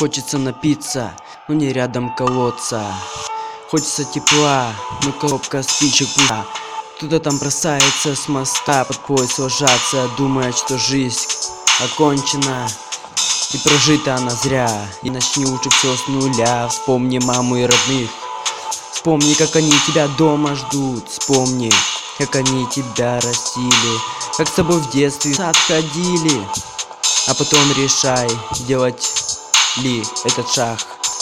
Хочется напиться, но не рядом колодца. Хочется тепла, но коробка спичек пуста. Кто-то там бросается с моста, под пояс ложатся, думая, что жизнь окончена. И прожита она зря. И начни лучше все с нуля. Вспомни маму и родных. Вспомни, как они тебя дома ждут. Вспомни, как они тебя растили, как с тобой в детстве в сад ходили. А потом решай, делать ли этот шаг.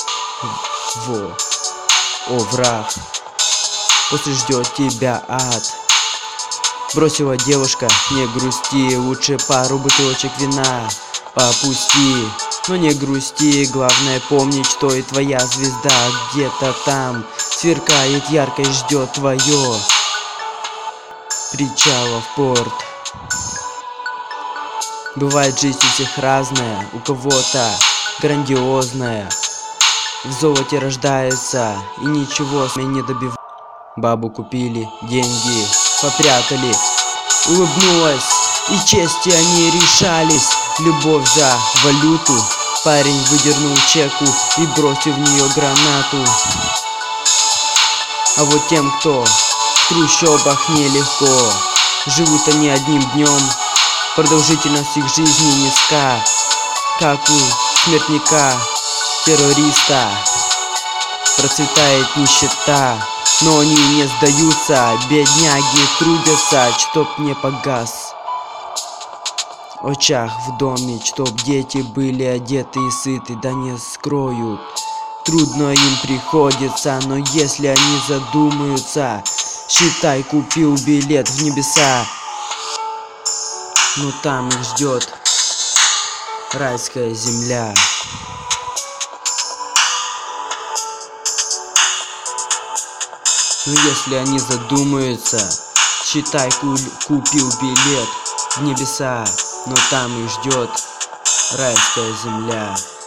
О, враг, после ждет тебя ад. Бросила девушка, не грусти, лучше пару бутылочек вина попусти. Но не грусти, главное помнить, что и твоя звезда где-то там сверкает ярко и ждет твое причала в порт. Бывает жизнь у всех разная, у кого-то грандиозная, в золоте рождается и ничего с ней не добивается. Бабу купили, деньги попрятали, улыбнулась, и чести они решались. Любовь за валюту, парень выдернул чеку и бросил в нее гранату. А вот тем, кто в трущобах нелегко, живут они одним днем, продолжительность их жизни низка, как у смертника, террориста. Процветает нищета, но они не сдаются, бедняги трудятся, чтоб не погас очаг в доме, чтоб дети были одеты и сыты, да не скроют. Трудно им приходится, но если они задумаются, считай, купил билет в небеса. Но там их ждет райская земля. Но если они задумаются, считай, купил билет в небеса. Но там их ждет райская земля.